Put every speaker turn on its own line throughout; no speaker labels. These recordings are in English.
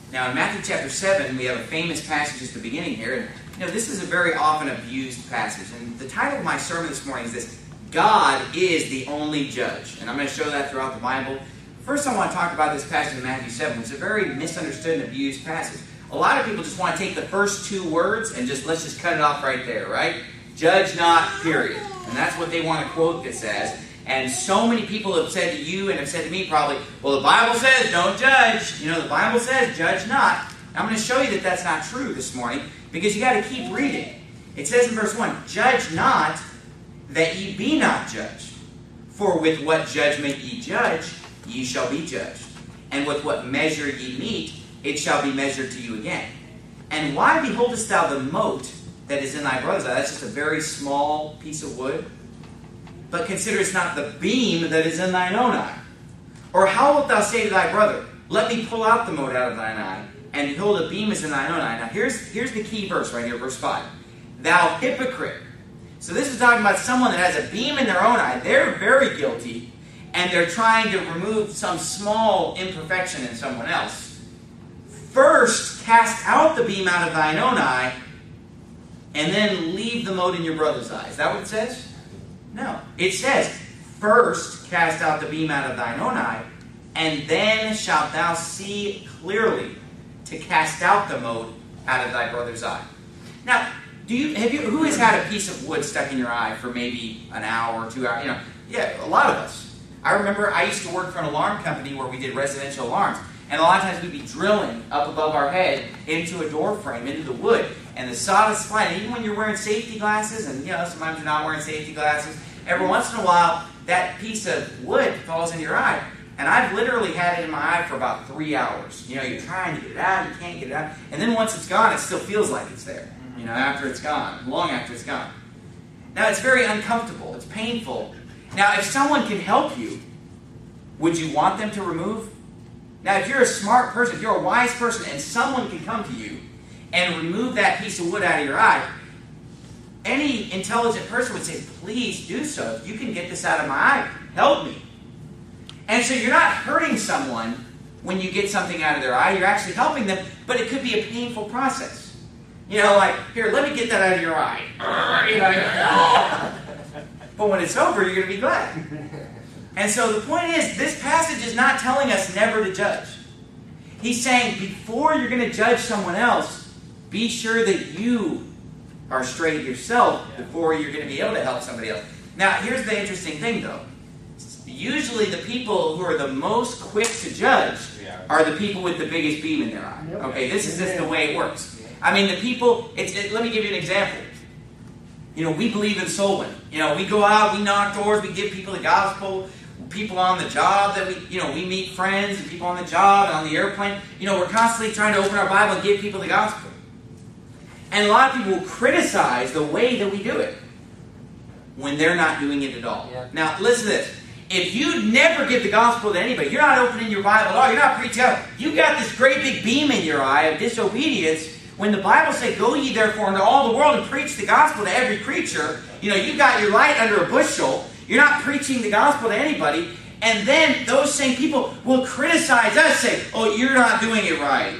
Now in Matthew chapter 7, we have a famous passage at the beginning here. And, this is a very often abused passage. And the title of my sermon this morning is this: God is the only judge. And I'm going to show that throughout the Bible. First, I want to talk about this passage in Matthew 7, which is a very misunderstood and abused passage. A lot of people just want to take the first two words and let's just cut it off right there, right? Judge not, period. And that's what they want to quote this as. And so many people have said to you and have said to me probably, well, the Bible says don't judge. The Bible says judge not. I'm going to show you that that's not true this morning, because you got to keep reading. It says in verse 1, judge not, that ye be not judged. For with what judgment ye judge, ye shall be judged. And with what measure ye meet, it shall be measured to you again. And why beholdest thou the mote that is in thy brother's eye? That's just a very small piece of wood. But considerest not the beam that is in thine own eye. Or how wilt thou say to thy brother, let me pull out the mote out of thine eye, and behold, a beam is in thine own eye? Now here's the key verse right here, verse 5. Thou hypocrite. So this is talking about someone that has a beam in their own eye. They're very guilty, and they're trying to remove some small imperfection in someone else. First, cast out the beam out of thine own eye, and then leave the mote in your brother's eye. Is that what it says? No. It says, first cast out the beam out of thine own eye, and then shalt thou see clearly to cast out the mote out of thy brother's eye. Now, who has had a piece of wood stuck in your eye for maybe an hour or 2 hours? Yeah, a lot of us. I remember I used to work for an alarm company where we did residential alarms. And a lot of times we'd be drilling up above our head into a door frame, into the wood. And the sawdust flying. And even when you're wearing safety glasses, and sometimes you're not wearing safety glasses, every once in a while that piece of wood falls in your eye. And I've literally had it in my eye for about 3 hours. You're trying to get it out, you can't get it out. And then once it's gone, it still feels like it's there. After it's gone, long after it's gone. Now, it's very uncomfortable. It's painful. Now, if someone can help you, would you want them to remove? Now, if you're a smart person, if you're a wise person, and someone can come to you and remove that piece of wood out of your eye, any intelligent person would say, please do so. If you can get this out of my eye, help me. And so you're not hurting someone when you get something out of their eye. You're actually helping them, but it could be a painful process. Like, here, let me get that out of your eye. But when it's over, you're going to be glad. And so the point is, this passage is not telling us never to judge. He's saying, before you're going to judge someone else, be sure that you are straight yourself before you're going to be able to help somebody else. Now, here's the interesting thing, though. Usually the people who are the most quick to judge are the people with the biggest beam in their eye. Okay, this is just the way it works. I mean, the people, let me give you an example. We believe in soul winning. We go out, we knock doors, we give people the gospel. People on the job that we meet friends and people on the job and on the airplane. We're constantly trying to open our Bible and give people the gospel. And a lot of people will criticize the way that we do it when they're not doing it at all. Yeah. Now, listen to this. If you never give the gospel to anybody, you're not opening your Bible at all, you're not preaching out, you got this great big beam in your eye of disobedience. When the Bible says, go ye therefore into all the world and preach the gospel to every creature, you've got your light under a bushel, you're not preaching the gospel to anybody, and then those same people will criticize us, say, oh, you're not doing it right.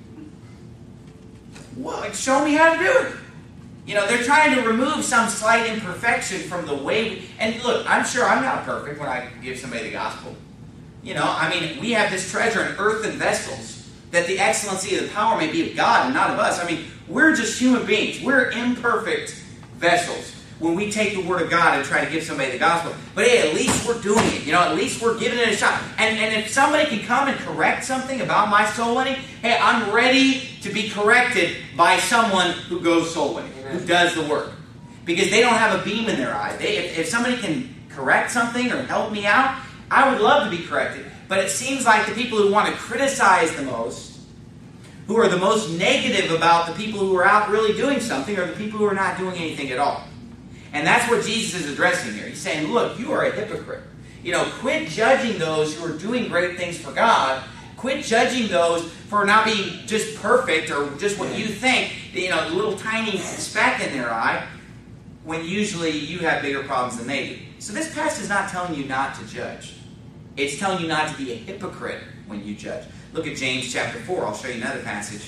Well, show me how to do it. They're trying to remove some slight imperfection from the way and look, I'm sure I'm not perfect when I give somebody the gospel. We have this treasure in earthen vessels, that the excellency of the power may be of God and not of us. We're just human beings. We're imperfect vessels when we take the Word of God and try to give somebody the gospel. But hey, at least we're doing it. At least we're giving it a shot. And if somebody can come and correct something about my soul winning, hey, I'm ready to be corrected by someone who goes soul winning, who does the work. Because they don't have a beam in their eye. If somebody can correct something or help me out, I would love to be corrected. But it seems like the people who want to criticize the most, who are the most negative about the people who are out really doing something, are the people who are not doing anything at all. And that's what Jesus is addressing here. He's saying, look, you are a hypocrite. Quit judging those who are doing great things for God. Quit judging those for not being just perfect or just what you think, a little tiny speck in their eye, when usually you have bigger problems than they do. So this passage is not telling you not to judge. It's telling you not to be a hypocrite when you judge. Look at James chapter 4. I'll show you another passage.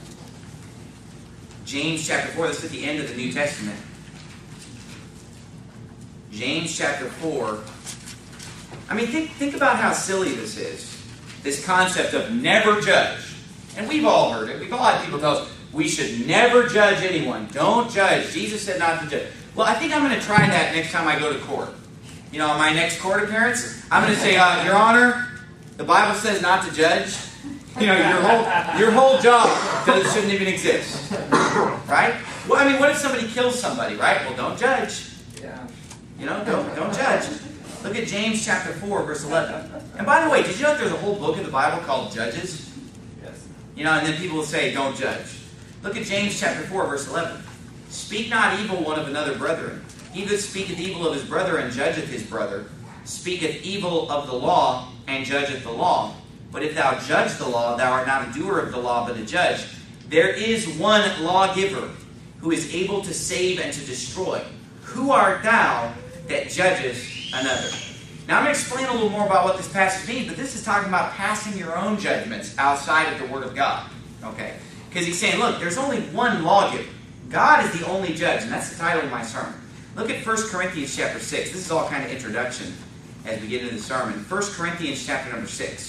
James chapter 4. This is at the end of the New Testament. James chapter 4. I mean, think about how silly this is. This concept of never judge. And we've all heard it. We've all had people tell us, we should never judge anyone. Don't judge. Jesus said not to judge. Well, I think I'm going to try that next time I go to court. You know, on my next court appearance, I'm going to say, Your Honor, the Bible says not to judge. You know, your whole job shouldn't even exist. Right? Well, I mean, what if somebody kills somebody, right? Well, don't judge.
Yeah.
You know, don't judge. Look at James chapter 4, verse 11. And by the way, did you know that there's a whole book in the Bible called Judges?
Yes.
You know, and then people will say, don't judge. Look at James chapter 4, verse 11. Speak not evil one of another, brethren. He that speaketh evil of his brother and judgeth his brother, speaketh evil of the law and judgeth the law. But if thou judge the law, thou art not a doer of the law, but a judge. There is one lawgiver who is able to save and to destroy. Who art thou that judgest another? Now I'm going to explain a little more about what this passage means, but this is talking about passing your own judgments outside of the Word of God. Okay? Because he's saying, look, there's only one lawgiver. God is the only judge, and that's the title of my sermon. Look at 1 Corinthians chapter 6. This is all kind of introduction as we get into the sermon. 1 Corinthians chapter number 6.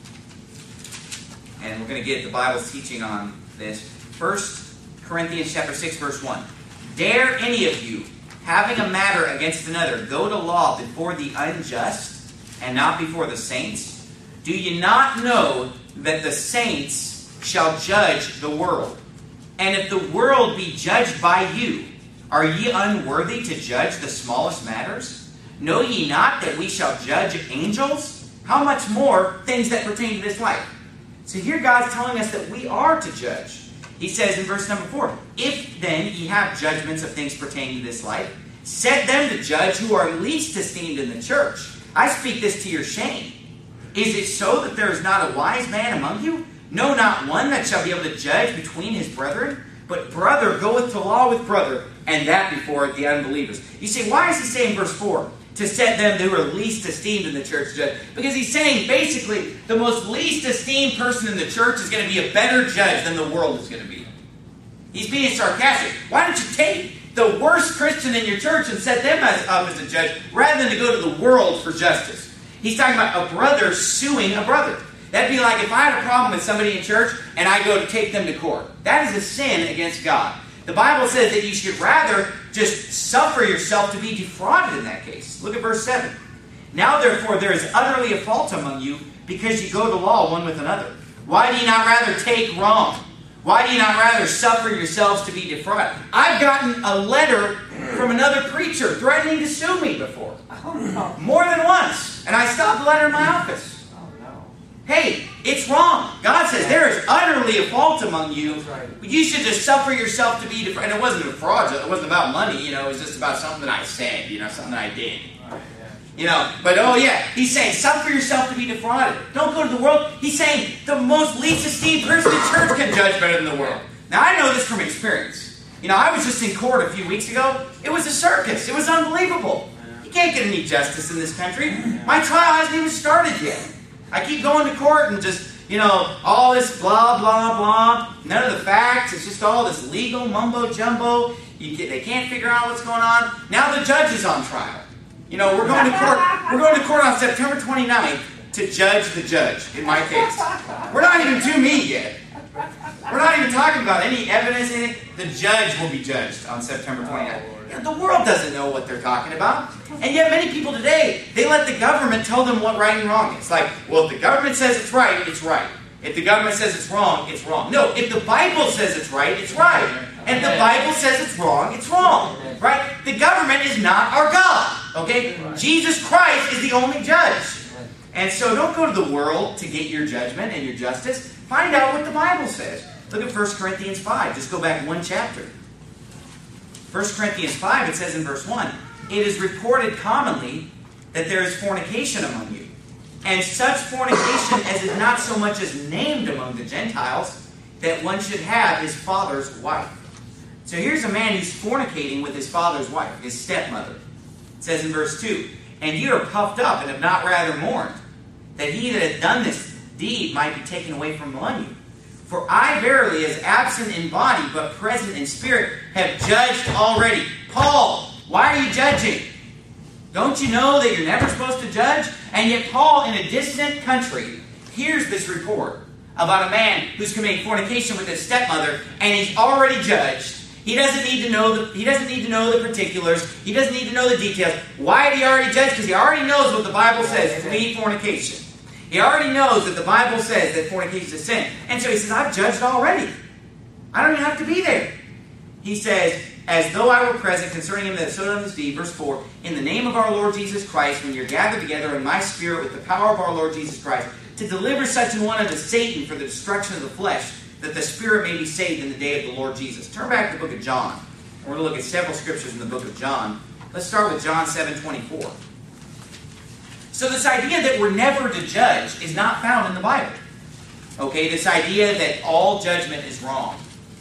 And we're going to get the Bible's teaching on this. 1 Corinthians chapter 6, verse 1. Dare any of you, having a matter against another, go to law before the unjust and not before the saints? Do ye not know that the saints shall judge the world? And if the world be judged by you, are ye unworthy to judge the smallest matters? Know ye not that we shall judge angels? How much more things that pertain to this life? So here God's telling us that we are to judge. He says in verse number 4, if then ye have judgments of things pertaining to this life, set them to judge who are least esteemed in the church. I speak this to your shame. Is it so that there is not a wise man among you? No, not one that shall be able to judge between his brethren? But brother goeth to law with brother, and that before the unbelievers. You say, why is he saying verse 4? To set them who are least esteemed in the church to judge. Because he's saying, basically, the most least esteemed person in the church is going to be a better judge than the world is going to be. He's being sarcastic. Why don't you take the worst Christian in your church and set them up as a judge, rather than to go to the world for justice? He's talking about a brother suing a brother. That'd be like if I had a problem with somebody in church and I go to take them to court. That is a sin against God. The Bible says that you should rather just suffer yourself to be defrauded in that case. Look at verse 7. Now therefore there is utterly a fault among you, because you go to law one with another. Why do you not rather take wrong? Why do you not rather suffer yourselves to be defrauded? I've gotten a letter from another preacher threatening to sue me before. More than once. And I stopped the letter in my office. Hey, it's wrong. God says there is utterly a fault among you.
Right.
You should just suffer yourself to be defrauded. And it wasn't a fraud. It wasn't about money. It was just about something I said. Something I did.
Right, yeah.
But oh yeah, he's saying suffer yourself to be defrauded. Don't go to the world. He's saying the most least esteemed person in church can judge better than the world. Now I know this from experience. I was just in court a few weeks ago. It was a circus. It was unbelievable. You can't get any justice in this country. My trial hasn't even started yet. I keep going to court and just, all this blah, blah, blah. None of the facts. It's just all this legal mumbo-jumbo. They can't figure out what's going on. Now the judge is on trial. We're going to court. We're going to court on September 29th to judge the judge in my case. We're not even to me yet. We're not even talking about any evidence in it. The judge will be judged on September 29th. The world doesn't know what they're talking about. And yet many people today, they let the government tell them what right and wrong is. It's like, well, if the government says it's right, it's right. If the government says it's wrong, it's wrong. No, if the Bible says it's right, it's right. And if the Bible says it's wrong, it's wrong. Right? The government is not our God. Okay? Jesus Christ is the only judge. And so don't go to the world to get your judgment and your justice. Find out what the Bible says. Look at 1 Corinthians 5. Just go back one chapter. 1 Corinthians 5, it says in verse 1, it is reported commonly that there is fornication among you, and such fornication as is not so much as named among the Gentiles, that one should have his father's wife. So here's a man who's fornicating with his father's wife, his stepmother. It says in verse 2, and you are puffed up and have not rather mourned, that he that hath done this deed might be taken away from among you. For I verily, as absent in body, but present in spirit, have judged already. Paul, why are you judging? Don't you know that you're never supposed to judge? And yet Paul, in a distant country, hears this report about a man who's committing fornication with his stepmother, and he's already judged. He doesn't need to know the particulars. He doesn't need to know the details. Why did he already judge? Because he already knows what the Bible says, flee fornication. He already knows that the Bible says that fornication is a sin. And so he says, I've judged already. I don't even have to be there. He says, as though I were present concerning him that so done this deed, verse 4, in the name of our Lord Jesus Christ, when you're gathered together in my spirit with the power of our Lord Jesus Christ, to deliver such an one unto Satan for the destruction of the flesh, that the spirit may be saved in the day of the Lord Jesus. Turn back to the book of John. We're going to look at several scriptures in the book of John. Let's start with John 7:24. So this idea that we're never to judge is not found in the Bible. Okay, this idea that all judgment is wrong.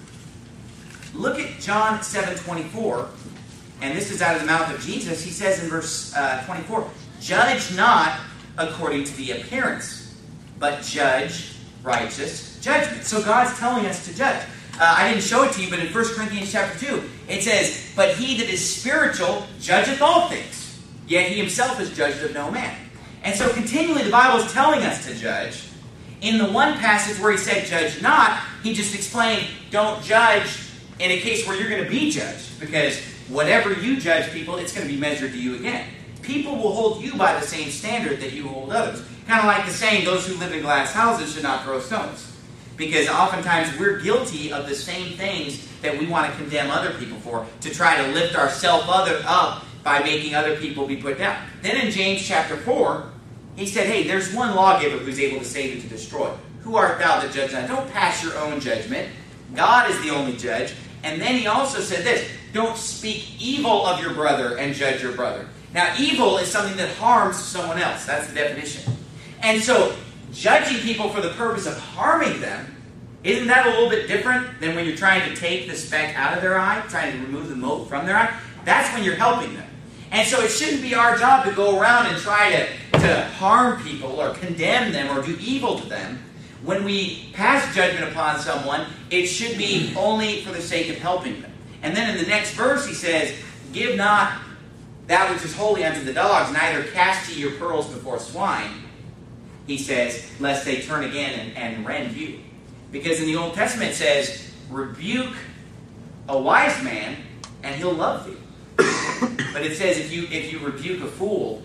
Look at John 7:24, and this is out of the mouth of Jesus. He says in verse 24, judge not according to the appearance, but judge righteous judgment. So God's telling us to judge. I didn't show it to you, but in 1 Corinthians chapter 2, it says, but he that is spiritual judgeth all things, yet he himself is judged of no man. And so continually the Bible is telling us to judge. In the one passage where he said judge not, he just explained don't judge in a case where you're going to be judged. Because whatever you judge people, it's going to be measured to you again. People will hold you by the same standard that you hold others. Kind of like the saying, those who live in glass houses should not throw stones. Because oftentimes we're guilty of the same things that we want to condemn other people for, to try to lift ourselves up by making other people be put down. Then in James chapter 4, he said, hey, there's one lawgiver who's able to save and to destroy. Who art thou that judge not? Don't pass your own judgment. God is the only judge. And then he also said this, don't speak evil of your brother and judge your brother. Now, evil is something that harms someone else. That's the definition. And so, judging people for the purpose of harming them, isn't that a little bit different than when you're trying to take the speck out of their eye, trying to remove the mote from their eye? That's when you're helping them. And so it shouldn't be our job to go around and try to harm people or condemn them or do evil to them. When we pass judgment upon someone, it should be only for the sake of helping them. And then in the next verse he says, give not that which is holy unto the dogs, neither cast ye your pearls before swine. He says, lest they turn again and rend you. Because in the Old Testament it says, rebuke a wise man and he'll love thee. But it says if you rebuke a fool,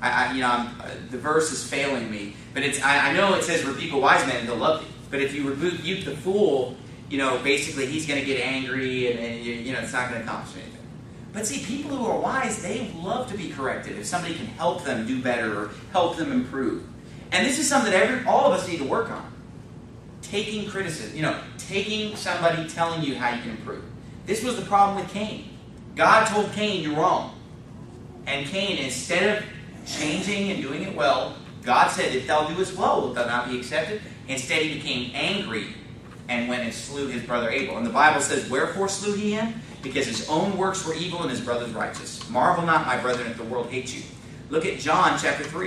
the verse is failing me, but I know it says rebuke a wise man and he'll love thee. But if you rebuke the fool, basically he's going to get angry and it's not going to accomplish anything. But see, people who are wise, they love to be corrected if somebody can help them do better or help them improve. And this is something that all of us need to work on. Taking criticism, taking somebody telling you how you can improve. This was the problem with Cain. God told Cain, you're wrong. And Cain, instead of changing and doing it well, God said, if thou doest well, wilt thou not be accepted? Instead, he became angry and went and slew his brother Abel. And the Bible says, wherefore slew he him? Because his own works were evil and his brother's righteous. Marvel not, my brethren, if the world hates you. Look at John chapter 3.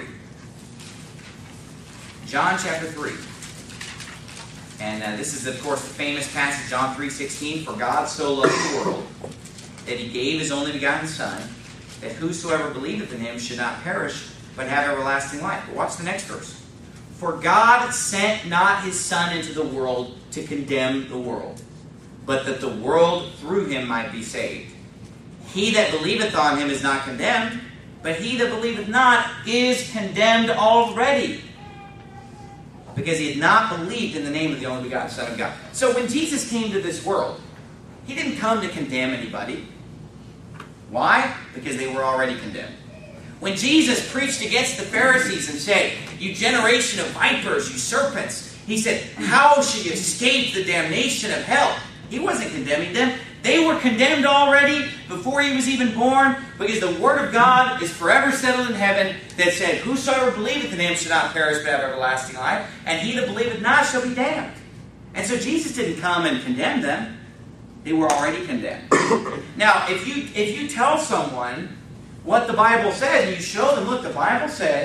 John chapter 3. And this is, of course, the famous passage, John 3:16. For God so loved the world that he gave his only begotten Son, that whosoever believeth in him should not perish, but have everlasting life. But watch the next verse. For God sent not his Son into the world to condemn the world, but that the world through him might be saved. He that believeth on him is not condemned, but he that believeth not is condemned already, because he had not believed in the name of the only begotten Son of God. So when Jesus came to this world, he didn't come to condemn anybody. Why? Because they were already condemned. When Jesus preached against the Pharisees and said, you generation of vipers, you serpents, he said, how shall you escape the damnation of hell? He wasn't condemning them. They were condemned already before he was even born, because the Word of God is forever settled in heaven that said, whosoever believeth in him shall not perish but have everlasting life, and he that believeth not shall be damned. And so Jesus didn't come and condemn them. They were already condemned. Now, if you tell someone what the Bible says, and you show them, look, the Bible says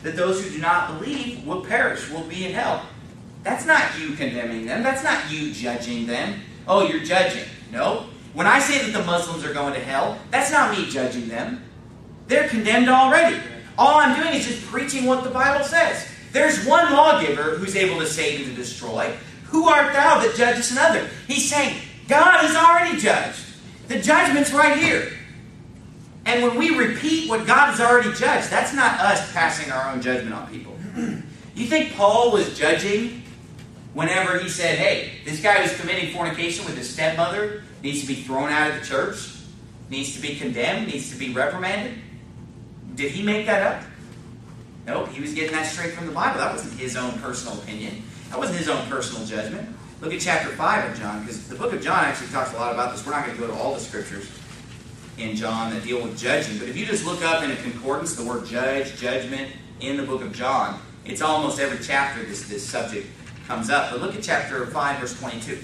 that those who do not believe will perish, will be in hell. That's not you condemning them. That's not you judging them. Oh, you're judging. No. When I say that the Muslims are going to hell, that's not me judging them. They're condemned already. All I'm doing is just preaching what the Bible says. There's one lawgiver who's able to save and to destroy. Who art thou that judgest another? He's saying, God has already judged. The judgment's right here. And when we repeat what God has already judged, that's not us passing our own judgment on people. You think Paul was judging whenever he said, hey, this guy who's committing fornication with his stepmother needs to be thrown out of the church, needs to be condemned, needs to be reprimanded? Did he make that up? No, he was getting that straight from the Bible. That wasn't his own personal opinion. That wasn't his own personal judgment. Look at chapter 5 of John, because the book of John actually talks a lot about this. We're not going to go to all the scriptures in John that deal with judging. But if you just look up in a concordance the word judge, judgment, in the book of John, it's almost every chapter this subject comes up. But look at chapter 5, verse 22.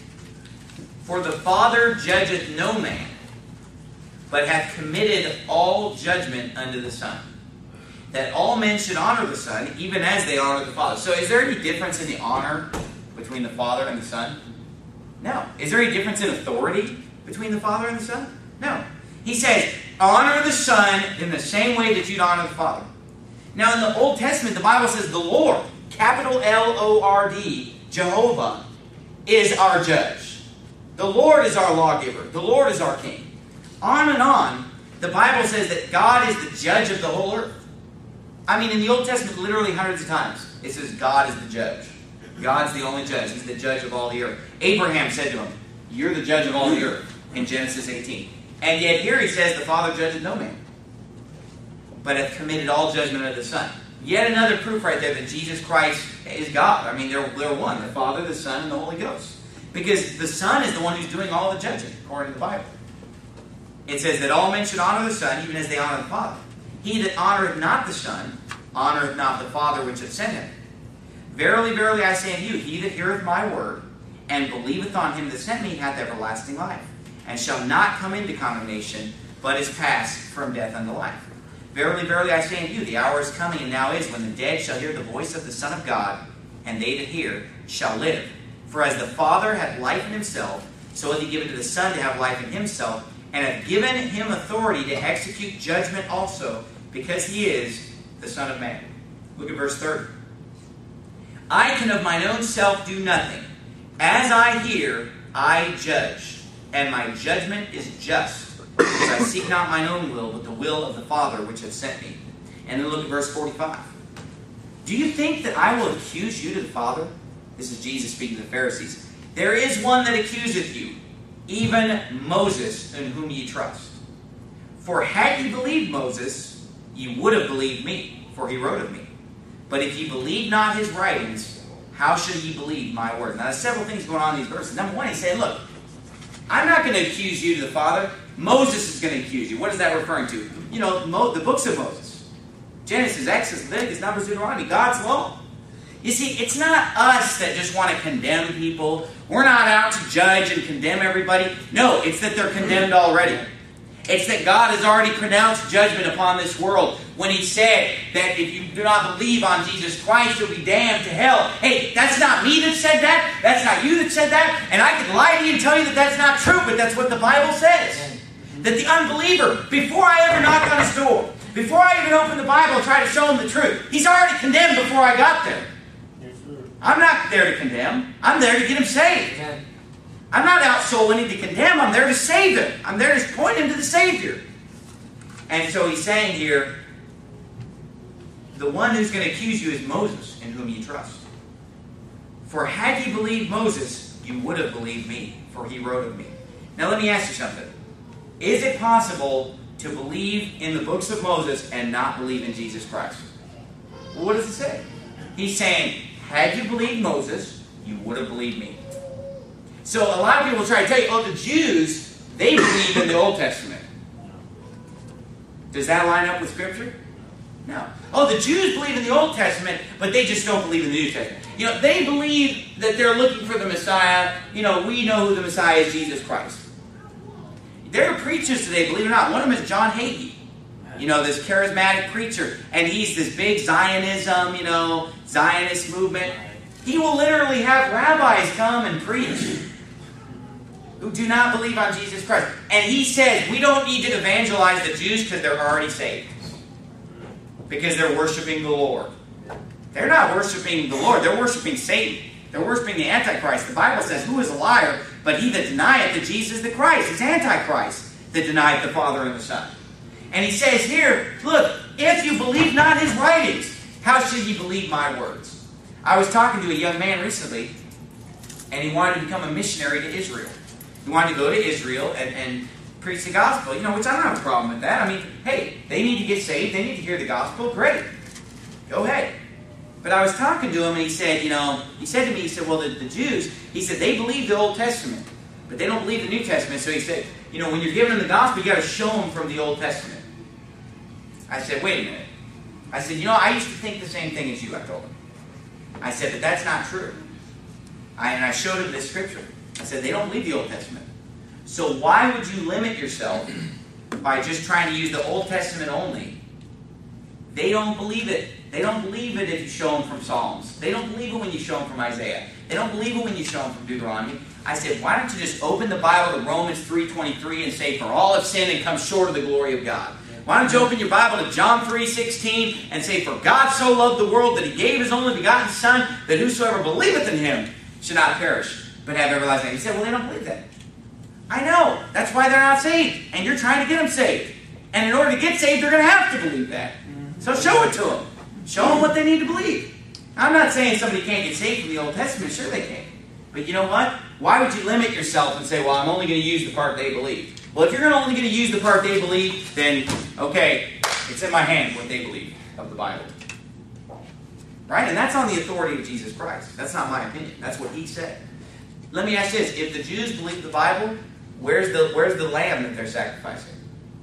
For the Father judgeth no man, but hath committed all judgment unto the Son, that all men should honor the Son, even as they honor the Father. So is there any difference in the honor between the Father and the Son? No. Is there any difference in authority between the Father and the Son? No. He says, honor the Son in the same way that you'd honor the Father. Now in the Old Testament, the Bible says the Lord, capital L-O-R-D, Jehovah, is our judge. The Lord is our lawgiver. The Lord is our king. On and on, the Bible says that God is the judge of the whole earth. I mean, in the Old Testament, literally hundreds of times, it says God is the judge. God's the only judge. He's the judge of all the earth. Abraham said to him, you're the judge of all the earth, in Genesis 18. And yet here he says, the Father judges no man, but hath committed all judgment unto the Son. Yet another proof right there that Jesus Christ is God. I mean, they're one, the Father, the Son, and the Holy Ghost. Because the Son is the one who's doing all the judging, according to the Bible. It says that all men should honor the Son, even as they honor the Father. He that honoreth not the Son, honoreth not the Father which hath sent him. Verily, verily, I say unto you, he that heareth my word, and believeth on him that sent me, hath everlasting life, and shall not come into condemnation, but is passed from death unto life. Verily, verily, I say unto you, the hour is coming, and now is, when the dead shall hear the voice of the Son of God, and they that hear shall live. For as the Father hath life in himself, so hath he given to the Son to have life in himself, and hath given him authority to execute judgment also, because he is the Son of Man. Look at verse 30. I can of mine own self do nothing. As I hear, I judge, and my judgment is just, because I seek not mine own will, but the will of the Father which hath sent me. And then look at verse 45. Do you think that I will accuse you to the Father? This is Jesus speaking to the Pharisees. There is one that accuseth you, even Moses, in whom ye trust. For had ye believed Moses, ye would have believed me, for he wrote of me. But if ye believe not his writings, how should ye believe my word? Now, there's several things going on in these verses. Number one, he's saying, look, I'm not going to accuse you to the Father. Moses is going to accuse you. What is that referring to? You know, the books of Moses. Genesis, Exodus, Leviticus, Numbers, Deuteronomy, God's law. You see, it's not us that just want to condemn people. We're not out to judge and condemn everybody. No, it's that they're condemned already. It's that God has already pronounced judgment upon this world when He said that if you do not believe on Jesus Christ, you'll be damned to hell. Hey, that's not me that said that. That's not you that said that. And I could lie to you and tell you that that's not true, but that's what the Bible says. That the unbeliever, before I ever knocked on his door, before I even opened the Bible and tried to show him the truth, he's already condemned before I got there. I'm not there to condemn. I'm there to get him saved. I'm not out so winning to condemn. I'm there to save him. I'm there to point him to the Savior. And so he's saying here, the one who's going to accuse you is Moses, in whom you trust. For had ye believed Moses, you would have believed me, for he wrote of me. Now let me ask you something. Is it possible to believe in the books of Moses and not believe in Jesus Christ? Well, what does it say? He's saying, had you believed Moses, you would have believed me. So a lot of people try to tell you, oh, the Jews, they believe in the Old Testament. Does that line up with Scripture? No. Oh, the Jews believe in the Old Testament, but they just don't believe in the New Testament. You know, they believe that they're looking for the Messiah. You know, we know who the Messiah is, Jesus Christ. There are preachers today, believe it or not. One of them is John Hagee. You know, this charismatic preacher, and he's this big Zionism, Zionist movement. He will literally have rabbis come and preach who do not believe on Jesus Christ. And he says, we don't need to evangelize the Jews because they're already saved. Because they're worshiping the Lord. They're not worshiping the Lord. They're worshiping Satan. They're worshiping the Antichrist. The Bible says, who is a liar but he that denieth that Jesus the Christ? It's Antichrist that denieth the Father and the Son. And he says here, look, if you believe not his writings, how should ye believe my words? I was talking to a young man recently, and he wanted to become a missionary to Israel. He wanted to go to Israel and preach the gospel, which I don't have a problem with that. I mean, hey, they need to get saved. They need to hear the gospel. Great. Go ahead. But I was talking to him, and he said, he said to me, well, the Jews, he said, they believe the Old Testament, but they don't believe the New Testament. So he said, when you're giving them the gospel, you got to show them from the Old Testament. I said, wait a minute. I said, I used to think the same thing as you, I told him. I said, but that's not true. And I showed him this scripture. I said, they don't believe the Old Testament. So why would you limit yourself by just trying to use the Old Testament only? They don't believe it. They don't believe it if you show them from Psalms. They don't believe it when you show them from Isaiah. They don't believe it when you show them from Deuteronomy. I said, why don't you just open the Bible to Romans 3:23 and say, for all have sinned and come short of the glory of God. Why don't you open your Bible to John 3:16 and say, for God so loved the world that he gave his only begotten Son, that whosoever believeth in him should not perish, but have everlasting life. He said, well, they don't believe that. I know. That's why they're not saved. And you're trying to get them saved. And in order to get saved, they're going to have to believe that. So show it to them. Show them what they need to believe. I'm not saying somebody can't get saved from the Old Testament. Sure they can. But you know what? Why would you limit yourself and say, well, I'm only going to use the part they believe? Well, if you're only going to use the part they believe, then, okay, it's in my hand what they believe of the Bible. Right? And that's on the authority of Jesus Christ. That's not my opinion. That's what he said. Let me ask this. If the Jews believe the Bible, where's the lamb that they're sacrificing?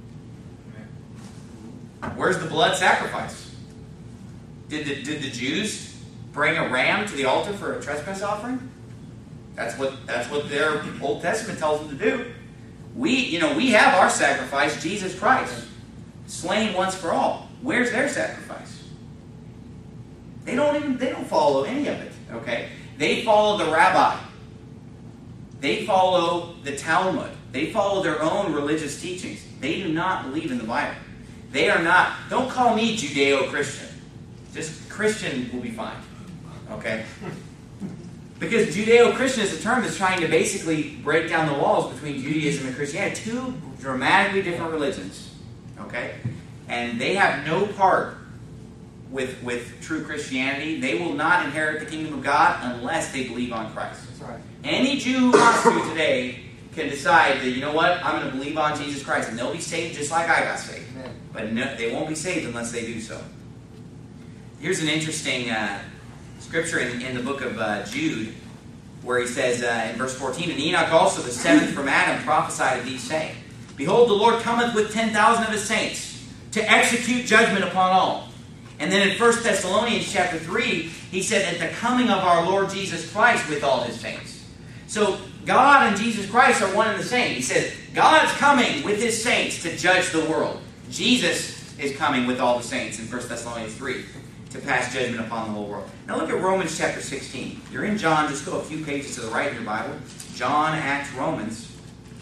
Where's the blood sacrifice? Did the Jews bring a ram to the altar for a trespass offering? That's what their Old Testament tells them to do. We have our sacrifice, Jesus Christ, slain once for all. Where's their sacrifice? They don't follow any of it. Okay, they follow the rabbi. They follow the Talmud. They follow their own religious teachings. They do not believe in the Bible. They are not. Don't call me Judeo-Christian. Just Christian will be fine. Okay? Because Judeo-Christian is a term that's trying to basically break down the walls between Judaism and Christianity. Two dramatically different religions. Okay? And they have no part with true Christianity. They will not inherit the kingdom of God unless they believe on Christ.
That's right.
Any Jew who wants to today can decide that, you know what, I'm going to believe on Jesus Christ, and they'll be saved just like I got saved.
Amen.
But no, they won't be saved unless they do so. Here's an interesting scripture in the book of Jude, where he says in verse 14, and Enoch also, the seventh from Adam, prophesied of these, saying, behold, the Lord cometh with 10,000 of his saints to execute judgment upon all. And then in 1 Thessalonians chapter 3, he said, at the coming of our Lord Jesus Christ with all his saints. So God and Jesus Christ are one and the same. He says, God's coming with his saints to judge the world. Jesus is coming with all the saints in 1 Thessalonians 3 to pass judgment upon the whole world. Now look at Romans chapter 16. You're in John, just go a few pages to the right in your Bible. John, Acts, Romans.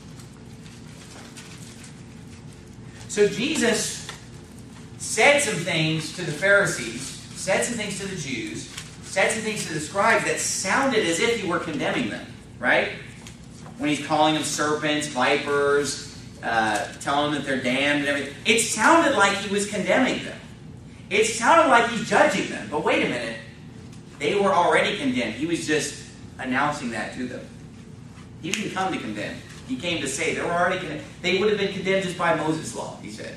So Jesus said some things to the Pharisees, said some things to the Jews, said some things to the scribes that sounded as if he were condemning them, right? When he's calling them serpents, vipers, telling them that they're damned and everything. It sounded like he was condemning them. It sounded like he's judging them. But wait a minute. They were already condemned. He was just announcing that to them. He didn't come to condemn. He came to say they were already condemned. They would have been condemned just by Moses' law, he said.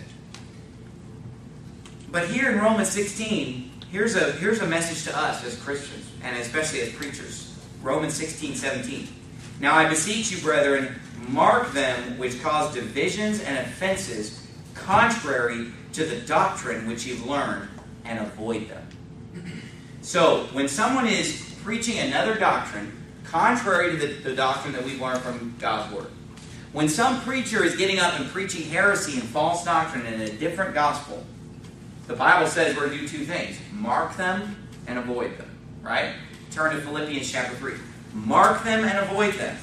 But here in Romans 16, here's a message to us as Christians, and especially as preachers. Romans 16:17. Now I beseech you, brethren, mark them which cause divisions and offenses contrary to the doctrine which you've learned, and avoid them. So, when someone is preaching another doctrine contrary to the doctrine that we've learned from God's Word, When some preacher is getting up and preaching heresy and false doctrine in a different gospel, the Bible says we're to do two things. Mark them and avoid them. Right? Turn to Philippians chapter 3. Mark them and avoid them.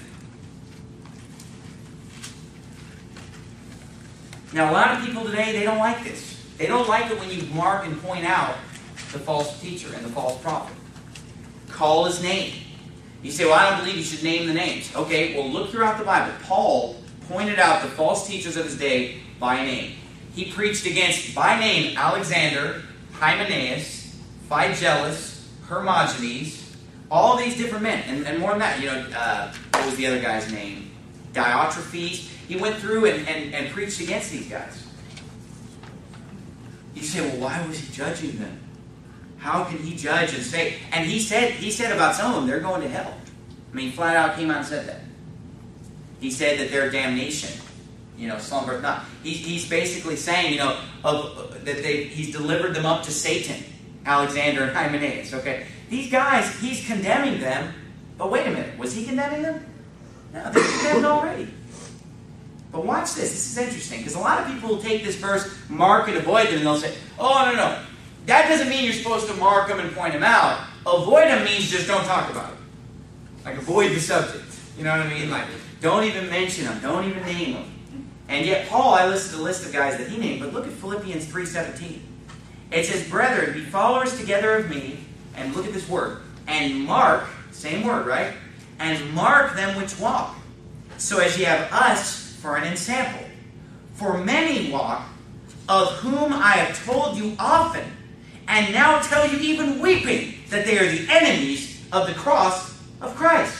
Now, a lot of people today, they don't like this. They don't like it when you mark and point out the false teacher and the false prophet. Call his name. You say, well, I don't believe you should name the names. Okay, well, look throughout the Bible. Paul pointed out the false teachers of his day by name. He preached against, by name, Alexander, Hymenaeus, Phygellus, Hermogenes, all these different men. And more than that, what was the other guy's name? Diotrephes. He went through and preached against these guys. You say, well, why was he judging them? How can he judge and say? And he said about some of them, they're going to hell. I mean, flat out came out and said that. He said that their damnation, slumbereth not. He's basically saying, he's delivered them up to Satan, Alexander and Hymenaeus. Okay, these guys, he's condemning them. But wait a minute, was he condemning them? No, they're condemned already. But watch this. This is interesting because a lot of people will take this verse, mark and avoid them, and they'll say, "Oh no, that doesn't mean you're supposed to mark them and point them out. Avoid them means just don't talk about it. Like avoid the subject. You know what I mean? Like don't even mention them, don't even name them." And yet Paul, I listed a list of guys that he named, but look at Philippians 3:17. It says, "Brethren, be followers together of me," and look at this word, "and mark," same word, right? "And mark them which walk, so as ye have us for an ensample. For many walk, of whom I have told you often, and now tell you even weeping, that they are the enemies of the cross of Christ."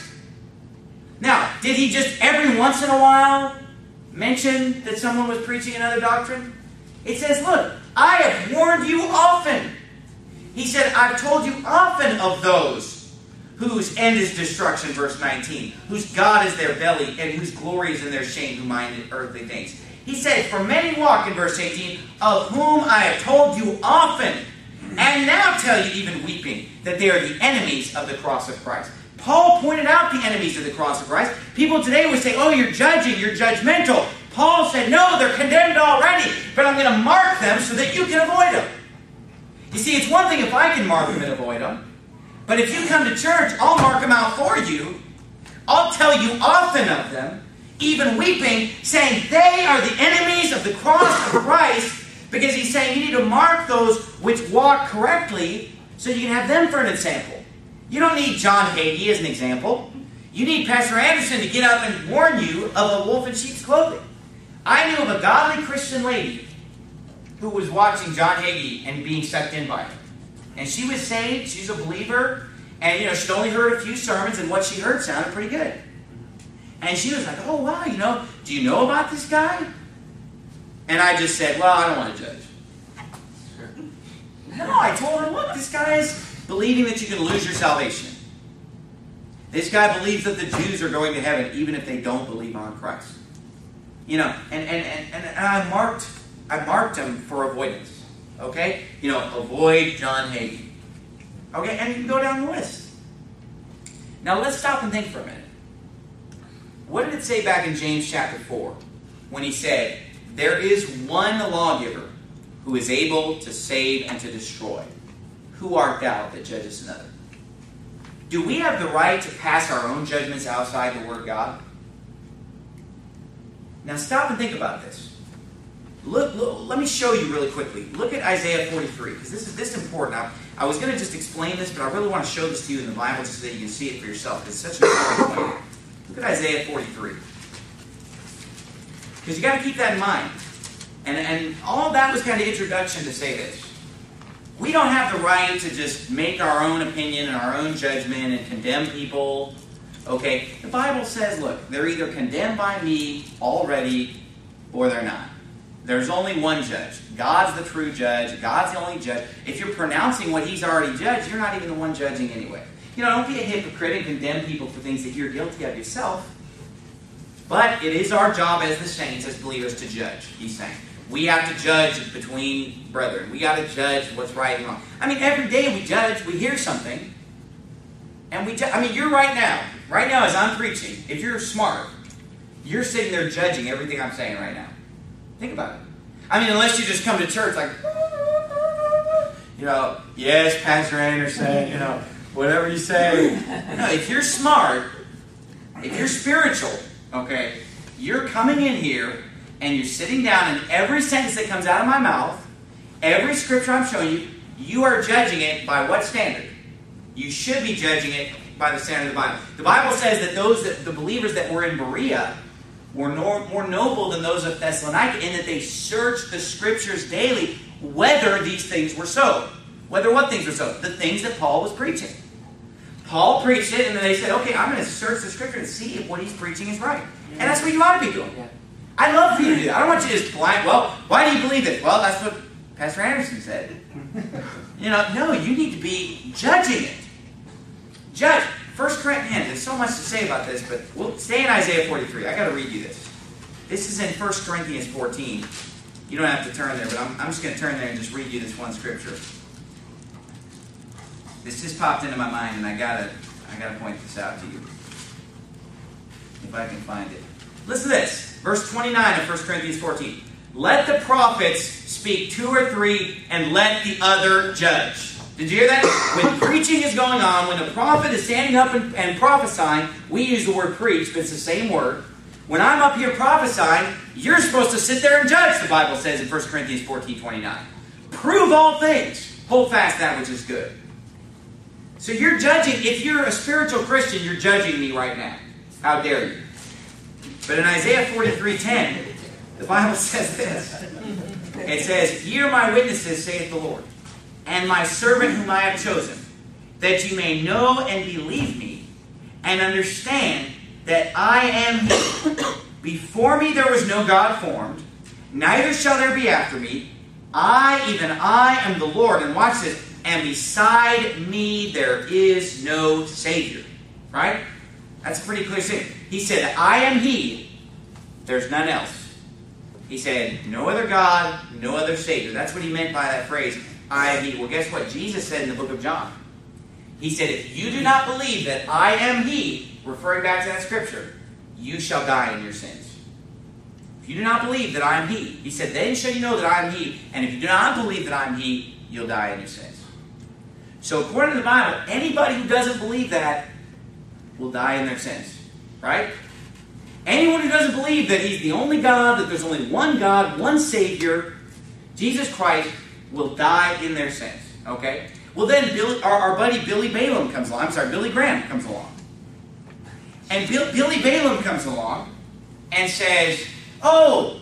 Now, did he just every once in a while mention that someone was preaching another doctrine? It says, look, "I have warned you often." He said, "I've told you often of those whose end is destruction," verse 19, "whose God is their belly, and whose glory is in their shame, who mind earthly things." He said, "For many walk," in verse 18, "of whom I have told you often, and now tell you even weeping, that they are the enemies of the cross of Christ." Paul pointed out the enemies of the cross of Christ. People today would say, "Oh, you're judging, you're judgmental." Paul said, "No, they're condemned already, but I'm going to mark them so that you can avoid them." You see, it's one thing if I can mark them and avoid them. But if you come to church, I'll mark them out for you. I'll tell you often of them, even weeping, saying they are the enemies of the cross of Christ, because he's saying you need to mark those which walk correctly so you can have them for an example. You don't need John Hagee as an example. You need Pastor Anderson to get up and warn you of a wolf in sheep's clothing. I knew of a godly Christian lady who was watching John Hagee and being sucked in by him. And she was saved, she's a believer, and she'd only heard a few sermons, and what she heard sounded pretty good. And she was like, "Oh wow, do you know about this guy?" And I just said, "Well, I don't want to judge." No, I told her, "Look, this guy is believing that you can lose your salvation. This guy believes that the Jews are going to heaven even if they don't believe on Christ." And I marked him for avoidance. Okay? Avoid John Hagee. Okay, and you can go down the list. Now let's stop and think for a minute. What did it say back in James chapter 4 when he said, "There is one lawgiver who is able to save and to destroy. Who art thou that judgest another?" Do we have the right to pass our own judgments outside the Word of God? Now stop and think about this. Look, let me show you really quickly. Look at Isaiah 43, because this is important. I was going to just explain this, but I really want to show this to you in the Bible just so that you can see it for yourself. It's such an important point. Look at Isaiah 43. Because you got to keep that in mind. And all that was kind of introduction to say this. We don't have the right to just make our own opinion and our own judgment and condemn people. Okay? The Bible says, look, they're either condemned by me already or they're not. There's only one judge. God's the true judge. God's the only judge. If you're pronouncing what he's already judged, you're not even the one judging anyway. Don't be a hypocrite and condemn people for things that you're guilty of yourself. But it is our job as the saints, as believers, to judge, he's saying. We have to judge between brethren. We got to judge what's right and wrong. Every day we judge, we hear something, and we judge. You're right now as I'm preaching, if you're smart, you're sitting there judging everything I'm saying right now. Think about it. I mean, unless you just come to church like, yes, Pastor Anderson, whatever you say. No, if you're smart, if you're spiritual, okay, you're coming in here and you're sitting down, and every sentence that comes out of my mouth, every scripture I'm showing you, you are judging it by what standard? You should be judging it by the standard of the Bible. The Bible says that the believers that were in Berea were more noble than those of Thessalonica in that they searched the scriptures daily whether these things were so. Whether what things were so? The things that Paul was preaching. Paul preached it, and then they said, okay, I'm going to search the scripture and see if what he's preaching is right. And that's what you ought to be doing. I'd love for you to do that. I don't want you to just blind, well, why do you believe this? Well, that's what Pastor Anderson said. No, you need to be judging it. Judge. 1 Corinthians, there's so much to say about this, but we'll stay in Isaiah 43. I got to read you this. This is in 1 Corinthians 14. You don't have to turn there, but I'm just going to turn there and just read you this one scripture. This just popped into my mind, and I gotta point this out to you. If I can find it. Listen to this. Verse 29 of 1 Corinthians 14. Let the prophets speak 2 or 3, and let the other judge. Did you hear that? When preaching is going on, when the prophet is standing up and prophesying, we use the word preach, but it's the same word. When I'm up here prophesying, you're supposed to sit there and judge, the Bible says in 1 Corinthians 14:29. Prove all things. Hold fast that which is good. So you're judging, if you're a spiritual Christian, you're judging me right now. How dare you? But in Isaiah 43:10, the Bible says this. It says, "Ye are my witnesses, saith the Lord, and my servant whom I have chosen, that you may know and believe me, and understand that I am He. Before me there was no God formed, neither shall there be after me. I, even I, am the Lord." And watch this. "And beside me there is no Savior." Right? That's a pretty clear statement. He said, "I am He. There's none else." He said, no other God, no other Savior. That's what he meant by that phrase, I am He. Well, guess what? Jesus said in the book of John. He said, if you do not believe that I am He, referring back to that scripture, you shall die in your sins. If you do not believe that I am He said, then shall you know that I am He. And if you do not believe that I am He, you'll die in your sins. So according to the Bible, anybody who doesn't believe that will die in their sins. Right? Anyone who doesn't believe that He's the only God, that there's only one God, one Savior, Jesus Christ, will die in their sins. Okay? Well then, our buddy Billy Graham comes along. And Billy Graham comes along and says, oh,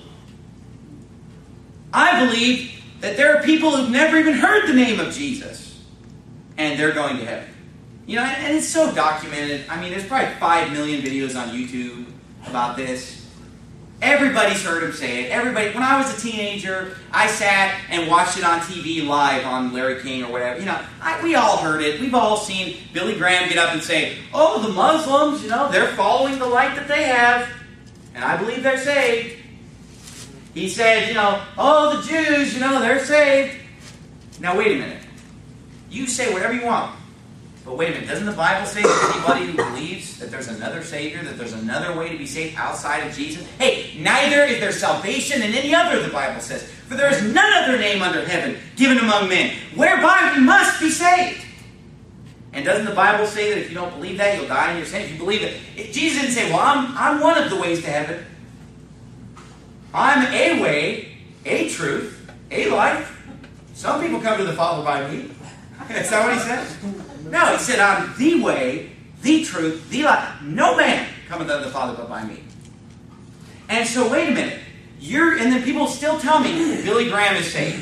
I believe that there are people who've never even heard the name of Jesus, and they're going to heaven. And it's so documented. I mean, there's probably 5 million videos on YouTube about this. Everybody's heard him say it. Everybody. When I was a teenager, I sat and watched it on TV live on Larry King or whatever. We all heard it. We've all seen Billy Graham get up and say, oh, the Muslims, they're following the light that they have, and I believe they're saved. He said, oh, the Jews, they're saved. Now, wait a minute. You say whatever you want. But wait a minute, doesn't the Bible say that anybody who believes that there's another Savior, that there's another way to be saved outside of Jesus? Hey, neither is there salvation in any other, the Bible says. For there is none other name under heaven given among men, whereby we must be saved. And doesn't the Bible say that if you don't believe that, you'll die in your sin? If you believe it, Jesus didn't say, well, I'm one of the ways to heaven. I'm a way, a truth, a life. Some people come to the Father by me. Is that what he said? No, he said, I'm the way, the truth, the life. No man cometh unto the Father but by me. And so, wait a minute. And then people still tell me, Billy Graham is saved.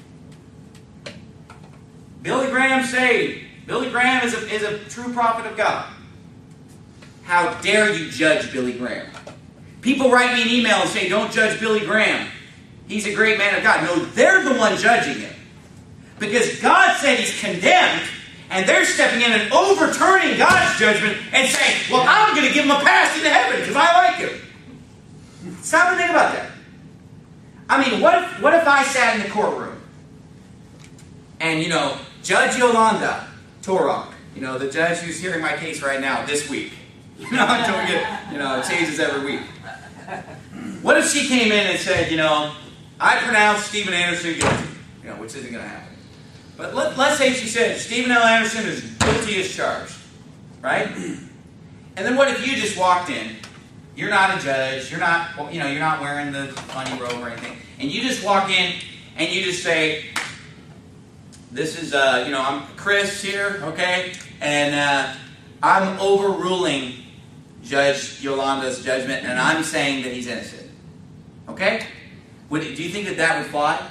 Billy Graham saved. Billy Graham is a true prophet of God. How dare you judge Billy Graham? People write me an email and say, don't judge Billy Graham. He's a great man of God. No, they're the one judging him. Because God said he's condemned, and they're stepping in and overturning God's judgment and saying, well, I'm going to give him a pass into heaven because I like him. Stop and think about that. I mean, what if I sat in the courtroom and, Judge Yolanda Torok, the judge who's hearing my case right now this week. Until we get, it changes every week. What if she came in and said, I pronounce Steven Anderson guilty, which isn't going to happen. But let's say she said, Steven L. Anderson is guilty as charged, right? And then what if you just walked in? You're not a judge. You're not wearing the funny robe or anything. And you just walk in and you just say, this is, I'm Chris here, okay? And I'm overruling Judge Yolanda's judgment, and I'm saying that he's innocent. Okay? Do you think that would fly?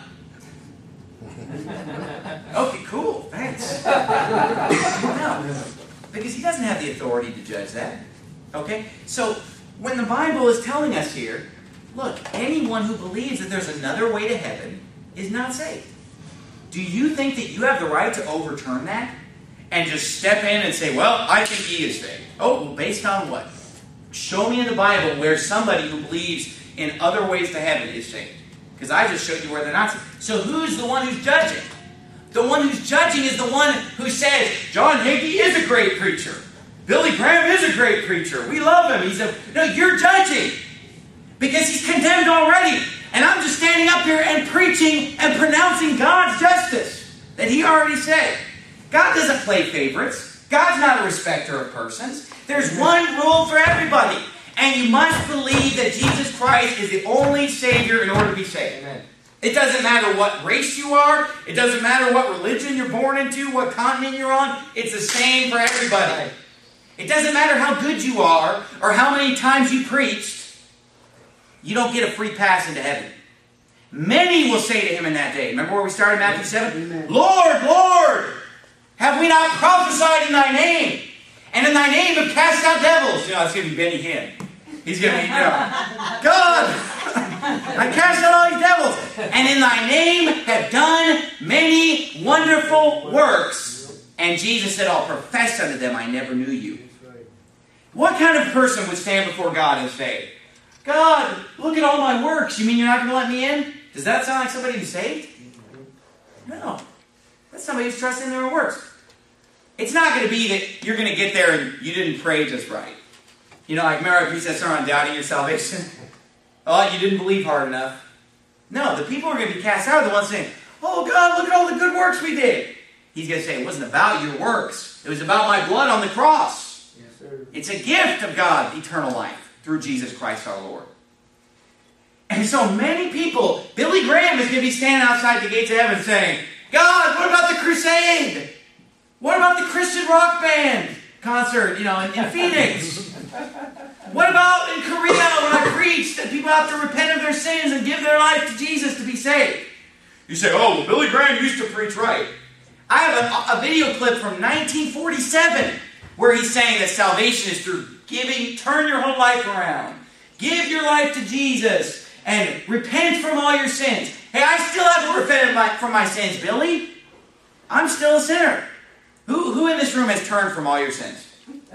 Okay, cool. Thanks. No, because he doesn't have the authority to judge that. Okay? So, when the Bible is telling us here, look, anyone who believes that there's another way to heaven is not saved. Do you think that you have the right to overturn that? And just step in and say, well, I think he is saved. Oh, well, based on what? Show me in the Bible where somebody who believes in other ways to heaven is saved. Because I just showed you where they're not saved. So who's the one who's judging? The one who's judging is the one who says, John Hagee is a great preacher. Billy Graham is a great preacher. We love him. No, you're judging. Because he's condemned already. And I'm just standing up here and preaching and pronouncing God's justice that he already said. God doesn't play favorites. God's not a respecter of persons. There's one rule for everybody. And you must believe that Jesus Christ is the only Savior in order to be saved.
Amen.
It doesn't matter what race you are. It doesn't matter what religion you're born into, what continent you're on. It's the same for everybody. It doesn't matter how good you are or how many times you preached. You don't get a free pass into heaven. Many will say to him in that day. Remember where we started, Matthew 7?
Amen.
Lord, Lord, have we not prophesied in thy name? And in thy name have cast out devils. It's going to be Benny Hinn. He's going to be, God, I cast out all these devils. And in thy name have done many wonderful works. And Jesus said, I'll profess unto them, I never knew you. What kind of person would stand before God and say, God, look at all my works. You mean you're not going to let me in? Does that sound like somebody who's saved? No. That's somebody who's trusting their own works. It's not going to be that you're going to get there and you didn't pray just right. Like Mary said something on doubting your salvation. Oh, you didn't believe hard enough. No, the people who are going to be cast out are the ones saying, oh God, look at all the good works we did. He's going to say, it wasn't about your works. It was about my blood on the cross.
Yes, sir.
It's a gift of God, eternal life, through Jesus Christ our Lord. And so many people, Billy Graham is going to be standing outside the gates of heaven saying, God, what about the crusade? What about the Christian rock band concert, in Phoenix? What about in Korea when I preached that people have to repent of their sins and give their life to Jesus to be saved? You say, oh, well, Billy Graham used to preach right. I have a video clip from 1947 where he's saying that salvation is through giving, turn your whole life around. Give your life to Jesus and repent from all your sins. Hey, I still haven't repented from my sins, Billy. I'm still a sinner. Who in this room has turned from all your sins?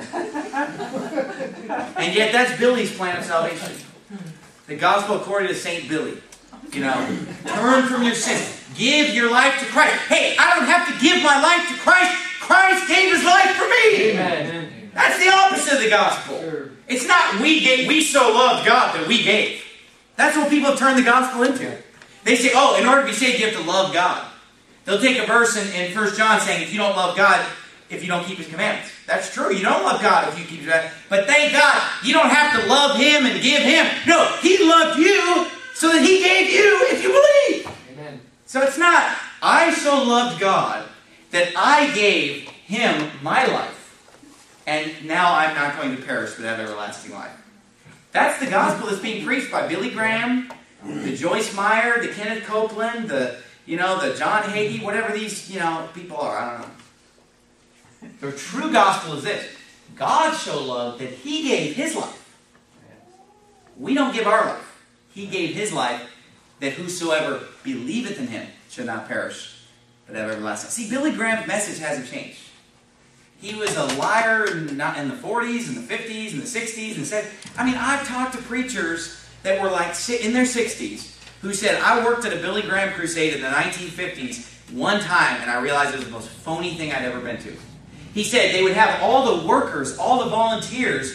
And yet that's Billy's plan of salvation. The gospel according to St. Billy. Turn from your sins. Give your life to Christ. Hey, I don't have to give my life to Christ. Christ gave his life for me.
Amen.
That's the opposite of the gospel.
Sure.
It's not we so loved God that we gave. That's what people have turned the gospel into. They say, oh, in order to be saved, you have to love God. They'll take a verse in 1 John saying, if you don't love God, if you don't keep his commandments. That's true. You don't love God if you keep his commandments. But thank God, you don't have to love him and give him. No, he loved you so that he gave you if you believe.
Amen.
So it's not, I so loved God that I gave him my life. And now I'm not going to perish but have everlasting life. That's the gospel that's being preached by Billy Graham, the Joyce Meyer, the Kenneth Copeland, the John Hagee, whatever these, people are. I don't know. The true gospel is this. God so loved that he gave his life. We don't give our life. He gave his life that whosoever believeth in him should not perish, but have everlasting. See, Billy Graham's message hasn't changed. He was a liar in the 40s and the 50s and the 60s and said, I've talked to preachers that were like in their 60s who said, I worked at a Billy Graham crusade in the 1950s one time and I realized it was the most phony thing I'd ever been to. He said they would have all the workers, all the volunteers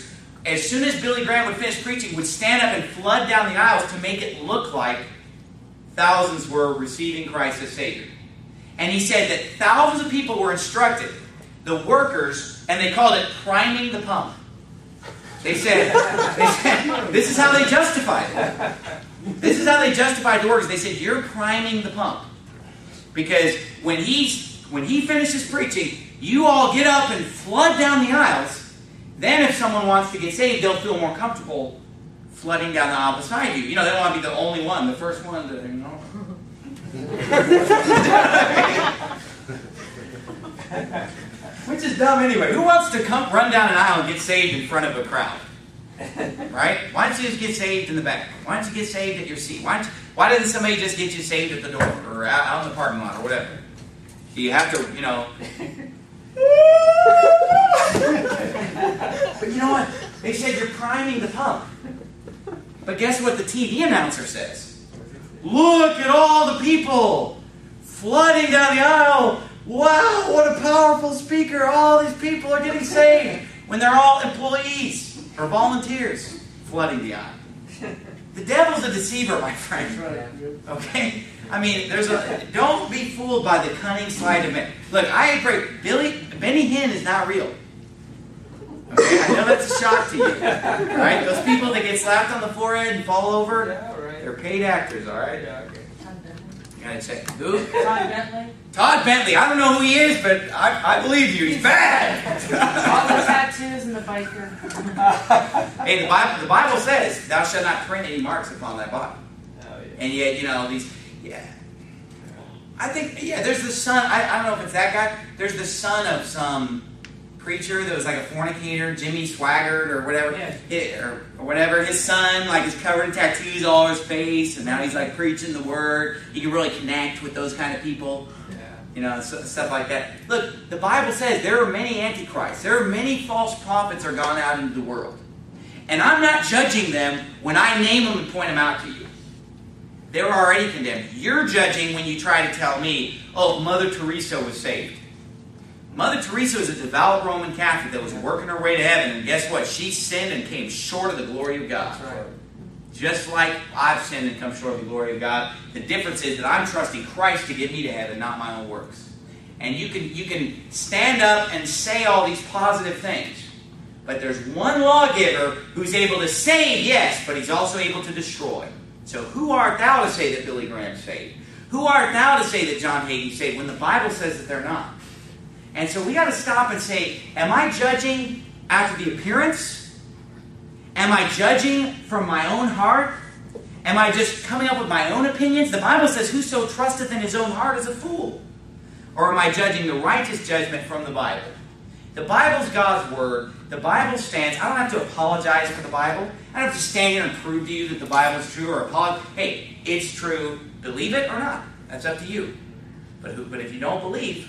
as soon as Billy Graham would finish preaching, would stand up and flood down the aisles to make it look like thousands were receiving Christ as Savior. And he said that thousands of people were instructed, the workers, and they called it priming the pump. They said this is how they justified it. This is how they justified the workers. They said, you're priming the pump. Because when he finishes preaching, you all get up and flood down the aisles. Then if someone wants to get saved, they'll feel more comfortable flooding down the aisle beside you. You know, they don't want to be the only one, the first one to, you know. Which is dumb anyway. Who wants to come run down an aisle and get saved in front of a crowd? Right? Why don't you just get saved in the back? Why don't you get saved at your seat? Why doesn't somebody just get you saved at the door or out in the parking lot or whatever? Do you have to, you know... But you know what? They said you're priming the pump. But guess what the TV announcer says? Look at all the people flooding down the aisle. Wow, what a powerful speaker. All these people are getting saved. When they're all employees or volunteers flooding the aisle. The devil's a deceiver, my friend. Okay? I mean, don't be fooled by the cunning sleight of men. Look, I agree. Benny Hinn is not real. Okay? I know that's a shock to you. Right? Those people that get slapped on the forehead and fall over, they're paid actors, all right?
Yeah, okay.
You gotta check. Who?
Todd Bentley.
Todd Bentley. I don't know who he is, but I believe you. He's bad.
All the tattoos and the biker.
Hey, the Bible says, thou shalt not print any marks upon thy body.
Oh, yeah.
And yet, you know, these... Yeah. I think, there's the son... I don't know if it's that guy. There's the son of some preacher that was like a fornicator, Jimmy Swaggart or whatever.
Yeah.
Or whatever. His son, like, is covered in tattoos all over his face, and now he's, like, preaching the word. You can really connect with those kind of people.
Yeah.
You know, stuff like that. Look, the Bible says there are many antichrists. There are many false prophets that are gone out into the world. And I'm not judging them when I name them and point them out to you. They were already condemned. You're judging when you try to tell me, oh, Mother Teresa was saved. Mother Teresa was a devout Roman Catholic that was working her way to heaven. And guess what? She sinned and came short of the glory of God.
That's right.
Just like I've sinned and come short of the glory of God. The difference is that I'm trusting Christ to get me to heaven, not my own works. And you can stand up and say all these positive things. But there's one lawgiver who's able to save, yes, but he's also able to destroy. So who art thou to say that Billy Graham's saved? Who art thou to say that John Hagee's saved when the Bible says that they're not? And so we got to stop and say, am I judging after the appearance? Am I judging from my own heart? Am I just coming up with my own opinions? The Bible says, whoso trusteth in his own heart is a fool. Or am I judging the righteous judgment from the Bible? The Bible's God's Word. The Bible stands. I don't have to apologize for the Bible. I don't have to stand here and prove to you that the Bible is true or apologize. Hey, it's true. Believe it or not. That's up to you. But if you don't believe,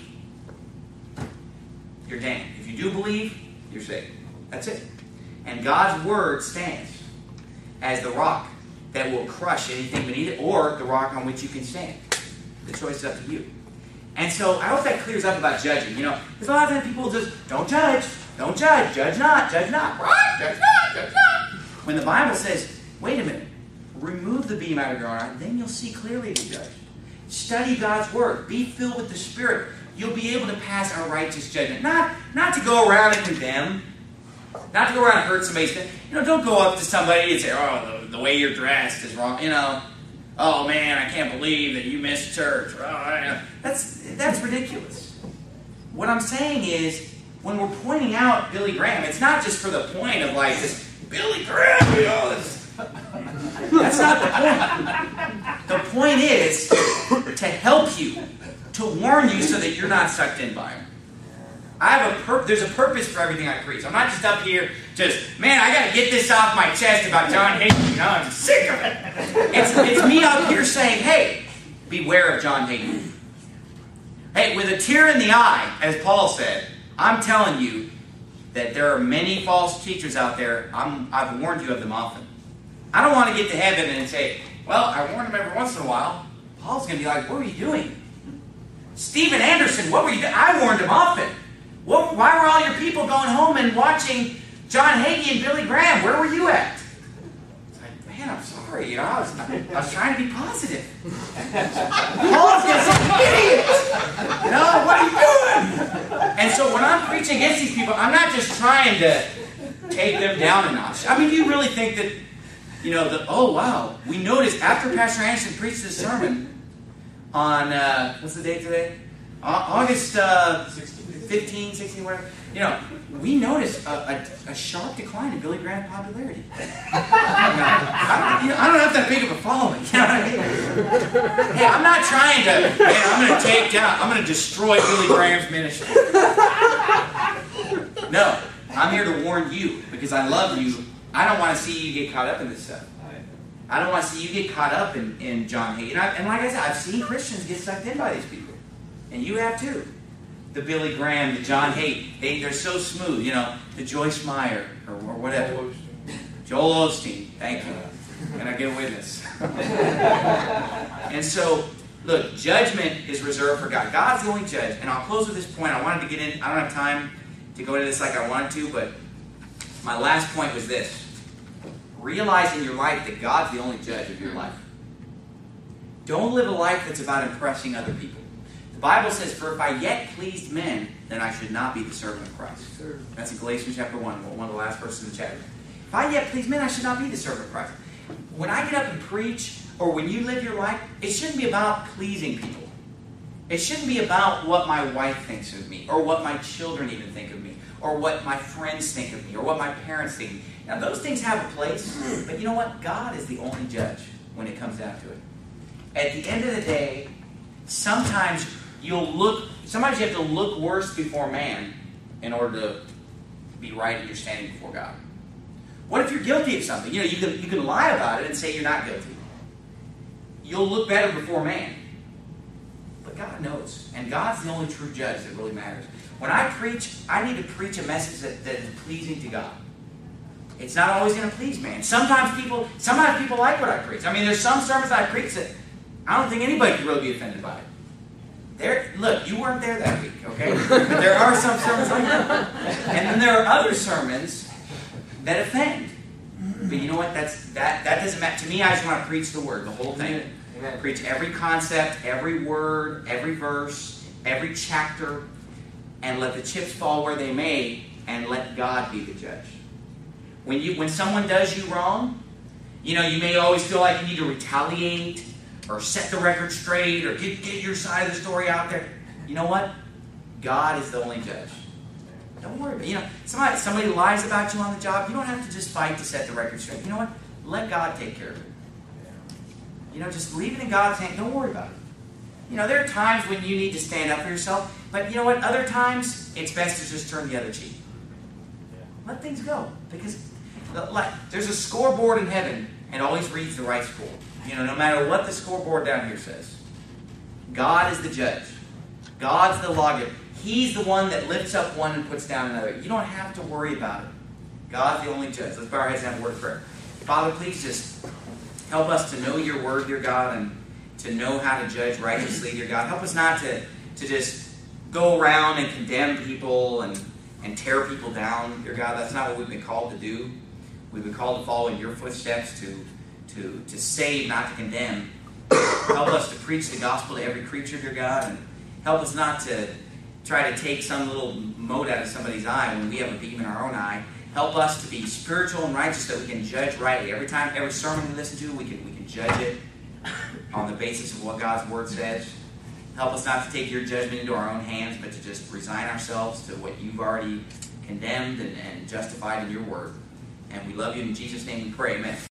you're damned. If you do believe, you're saved. That's it. And God's Word stands as the rock that will crush anything beneath it, or the rock on which you can stand. The choice is up to you. And so I hope that clears up about judging. You know, because a lot of times people just, don't judge, judge not, right? Judge not. When the Bible says, wait a minute, remove the beam out of your eye, then you'll see clearly to judge. Study God's Word. Be filled with the Spirit. You'll be able to pass a righteous judgment. Not to go around and condemn. Not to go around and hurt somebody's feelings. You know, don't go up to somebody and say, oh, the way you're dressed is wrong. You know, oh man, I can't believe that you missed church. Oh, that's ridiculous. What I'm saying is, when we're pointing out Billy Graham, it's not just for the point of like this, Billy Graham, you know, that's not the point. The point is to help you, to warn you so that you're not sucked in by him. There's a purpose for everything I preach. I'm not just up here man, I got to get this off my chest about John Hagee. You know, I'm sick of it. It's me up here saying, hey, beware of John Hagee. Hey, with a tear in the eye, as Paul said, I'm telling you that there are many false teachers out there. I've warned you of them often. I don't want to get to heaven and say, well, I warned them every once in a while. Paul's going to be like, what were you doing? Steven Anderson, what were you doing? I warned him often. Why were all your people going home and watching John Hagee and Billy Graham, where were you at? It's like, man, I'm sorry. I was trying to be positive. Paul's going to say, idiot! What are you doing? And so when I'm preaching against these people, I'm not just trying to take them down a notch. I mean, do you really think that, oh, wow, we noticed after Pastor Anderson preached this sermon on, what's the date today? August 15, 16, whatever. We noticed a sharp decline in Billy Graham's popularity. I don't have that big of a following. You know what I mean? Hey, I'm not trying to, I'm going to destroy Billy Graham's ministry. No, I'm here to warn you because I love you. I don't want to see you get caught up in this stuff. I don't want to see you get caught up in John Hagee. And like I said, I've seen Christians get sucked in by these people. And you have too. The Billy Graham, the John Hagee, they're so smooth. The Joyce Meyer or whatever. Joel Osteen. Thank you. Can I get a witness? And so, look, judgment is reserved for God. God's the only judge. And I'll close with this point. I wanted to get in. I don't have time to go into this like I wanted to, but my last point was this. Realize in your life that God's the only judge of your life. Don't live a life that's about impressing other people. The Bible says, for if I yet pleased men, then I should not be the servant of Christ. That's in Galatians chapter 1, one of the last verses of the chapter. If I yet please men, I should not be the servant of Christ. When I get up and preach, or when you live your life, it shouldn't be about pleasing people. It shouldn't be about what my wife thinks of me, or what my children even think of me, or what my friends think of me, or what my parents think of me. Now, those things have a place, but you know what? God is the only judge when it comes down to it. At the end of the day, sometimes you have to look worse before man in order to be right in your standing before God. What if you're guilty of something? You can lie about it and say you're not guilty. You'll look better before man. But God knows. And God's the only true judge that really matters. When I preach, I need to preach a message that is pleasing to God. It's not always going to please man. Sometimes people like what I preach. I mean, there's some sermons I preach that I don't think anybody could really be offended by it. Look, you weren't there that week, okay? But there are some sermons like that. And then there are other sermons that offend. But you know what? That doesn't matter. To me, I just want to preach the word, the whole thing. Amen. Preach every concept, every word, every verse, every chapter, and let the chips fall where they may, and let God be the judge. When someone does you wrong, you may always feel like you need to retaliate, or set the record straight, or get your side of the story out there. You know what? God is the only judge. Don't worry about it. Somebody lies about you on the job. You don't have to just fight to set the record straight. You know what? Let God take care of it. Just leave it in God's hand. Don't worry about it. There are times when you need to stand up for yourself. But you know what? Other times, it's best to just turn the other cheek. Let things go. Because there's a scoreboard in heaven, and always reads the right score. No matter what the scoreboard down here says. God is the judge. God's the lawgiver. He's the one that lifts up one and puts down another. You don't have to worry about it. God's the only judge. Let's bow our heads and have a word of prayer. Father, please just help us to know your word, dear God, and to know how to judge righteously, dear God. Help us not to just go around and condemn people and tear people down, dear God. That's not what we've been called to do. We've been called to follow in your footsteps, to save, not to condemn. Help us to preach the gospel to every creature, dear God, and help us not to try to take some little mote out of somebody's eye when we have a beam in our own eye. Help us to be spiritual and righteous so we can judge rightly. Every sermon we listen to, we can judge it on the basis of what God's word says. Help us not to take your judgment into our own hands, but to just resign ourselves to what you've already condemned and justified in your word. And we love you. In Jesus' name we pray. Amen.